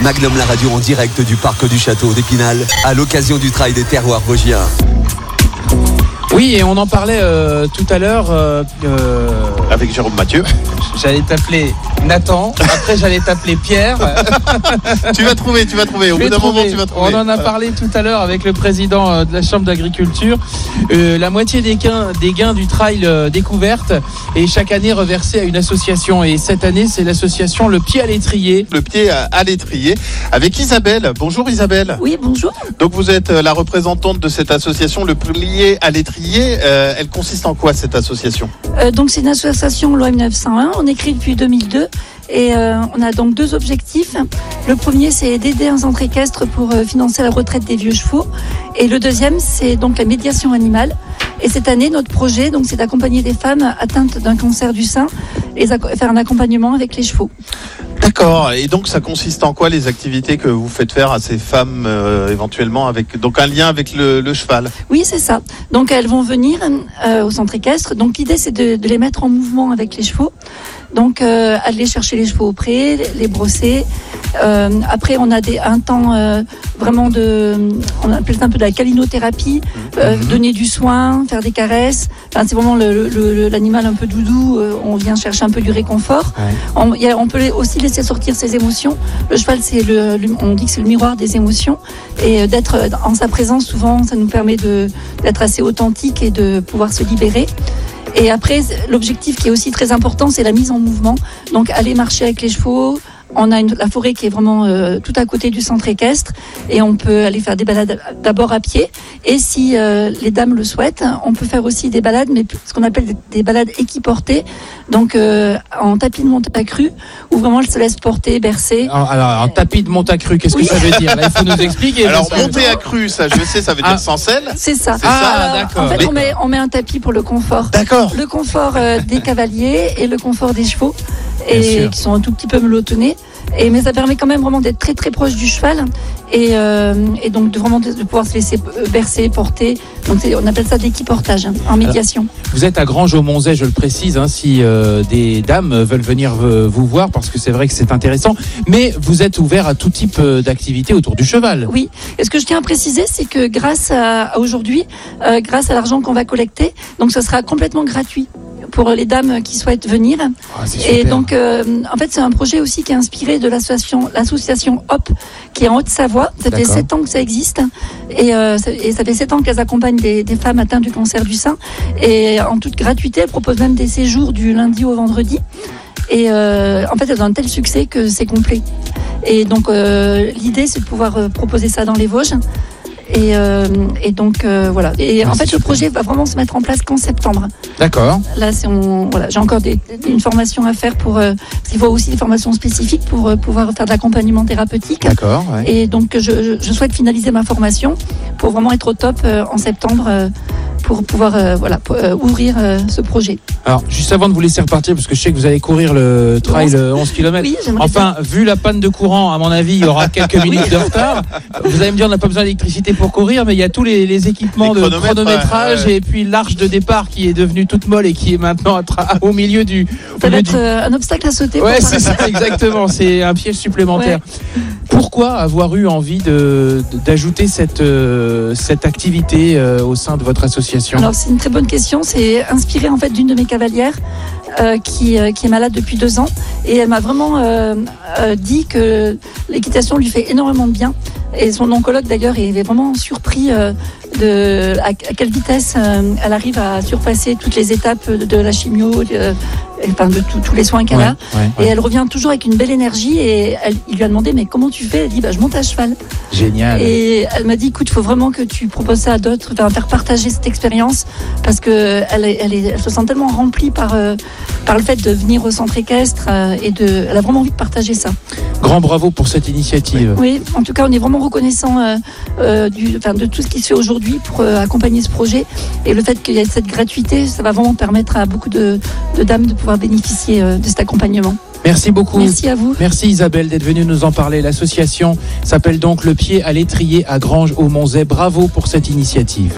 Magnum la radio en direct du parc du château d'Épinal à l'occasion du Trail des terroirs vosgiens. Oui, et on en parlait tout à l'heure avec Jérôme Mathieu. J'allais t'appeler Nathan, après j'allais t'appeler Pierre. Tu vas trouver, au bout d'un moment tu vas trouver. On en a parlé tout à l'heure avec le président de la Chambre d'agriculture. La moitié des gains du trail découverte est chaque année reversée à une association. Et cette année, c'est l'association Le Pied à l'étrier. Le Pied à l'étrier avec Isabelle. Bonjour Isabelle. Oui, bonjour. Donc vous êtes la représentante de cette association Le Pied à l'étrier. Elle consiste en quoi cette association ? Donc c'est une association loi 1901. On est créé depuis 2002 et on a donc deux objectifs. Le premier, c'est d'aider un centre équestre pour financer la retraite des vieux chevaux. Et le deuxième, c'est donc la médiation animale. Et cette année, notre projet, donc, c'est d'accompagner des femmes atteintes d'un cancer du sein et faire un accompagnement avec les chevaux. D'accord. Et donc, ça consiste en quoi les activités que vous faites faire à ces femmes éventuellement avec donc un lien avec le cheval ? Oui, c'est ça. Donc, elles vont venir au centre équestre. Donc, l'idée, c'est de les mettre en mouvement avec les chevaux. Donc, aller chercher les chevaux au pré, les brosser. Après, on a un temps vraiment on appelle ça un peu de la câlinothérapie, donner du soin, faire des caresses. Enfin, c'est vraiment l'animal un peu doudou. On vient chercher un peu du réconfort. Ouais. On peut aussi laisser sortir ses émotions. Le cheval, on dit que c'est le miroir des émotions. Et d'être en sa présence, souvent, ça nous permet d'être assez authentique et de pouvoir se libérer. Et après, l'objectif qui est aussi très important, c'est la mise en mouvement. Donc, aller marcher avec les chevaux. On a la forêt qui est vraiment tout à côté du centre équestre et on peut aller faire des balades d'abord à pied. Et si les dames le souhaitent, on peut faire aussi des balades, mais ce qu'on appelle des balades équiportées, donc en tapis de monte-accru, où vraiment elles se laissent porter, bercer. Alors, un tapis de monte-accru, qu'est-ce que ça veut dire ? Là, il faut nous expliquer. Alors, monter à cru, ça je sais, ça veut dire sans selle. C'est ça. D'accord. En fait, on met un tapis pour le confort. D'accord. Le confort des cavaliers et le confort des chevaux, et qui sont un tout petit peu melotonnés. Mais ça permet quand même vraiment d'être très très proche du cheval et donc de pouvoir se laisser bercer, porter. Donc on appelle ça de l'équiportage en médiation. Alors, vous êtes à Granges-au-Monzet, je le précise, si des dames veulent venir vous voir, parce que c'est vrai que c'est intéressant, mais vous êtes ouvert à tout type d'activité autour du cheval. Oui, et ce que je tiens à préciser, c'est que grâce à aujourd'hui, grâce à l'argent qu'on va collecter, donc ce sera complètement gratuit pour les dames qui souhaitent venir. Et donc, en fait, c'est un projet aussi qui est inspiré de l'association HOP, qui est en Haute-Savoie. Ça fait 7 ans que ça existe. Et ça fait 7 ans qu'elles accompagnent des femmes atteintes du cancer du sein. Et en toute gratuité, elles proposent même des séjours du lundi au vendredi. Et en fait, elles ont un tel succès que c'est complet. Et donc, l'idée, c'est de pouvoir proposer ça dans les Vosges. Et donc voilà. Et en fait, le projet va vraiment se mettre en place qu'en septembre. D'accord. Là, j'ai encore une formation à faire parce qu'il faut aussi des formations spécifiques pour pouvoir faire de l'accompagnement thérapeutique. D'accord. Ouais. Et donc, je souhaite finaliser ma formation pour vraiment être au top en septembre. Pour pouvoir ouvrir ce projet. Alors, juste avant de vous laisser repartir, parce que je sais que vous allez courir le trail 11 km. Oui, enfin, vu la panne de courant, à mon avis, il y aura quelques minutes de retard. Vous allez me dire, on n'a pas besoin d'électricité pour courir, mais il y a tous les équipements de chronométrage et puis l'arche de départ qui est devenue toute molle et qui est maintenant au milieu du... Ça va être un obstacle à sauter. Ouais, c'est ça, exactement. C'est un piège supplémentaire. Ouais. Pourquoi avoir eu envie d'ajouter cette activité au sein de votre association ? Alors c'est une très bonne question. C'est inspiré en fait d'une de mes cavalières qui est malade depuis 2 ans et elle m'a vraiment dit que l'équitation lui fait énormément de bien. Et son oncologue d'ailleurs est vraiment surpris à quelle vitesse elle arrive à surpasser toutes les étapes de la chimio, de tous les soins qu'elle a. Et elle revient toujours avec une belle énergie et il lui a demandé mais comment tu fais ? Elle dit je monte à cheval. Génial. Et elle m'a dit écoute, il faut vraiment que tu proposes ça à d'autres, faire partager cette expérience parce que elle se sent tellement remplie par le fait de venir au centre équestre elle a vraiment envie de partager ça. Grand bravo pour cette initiative. Oui, en tout cas on est vraiment reconnaissant de tout ce qui se fait aujourd'hui pour accompagner ce projet et le fait qu'il y ait cette gratuité, ça va vraiment permettre à beaucoup de dames de pouvoir bénéficier de cet accompagnement. Merci beaucoup. Merci à vous. Merci Isabelle d'être venue nous en parler. L'association s'appelle donc Le Pied à l'étrier à Granges-au-Monzet. Bravo pour cette initiative.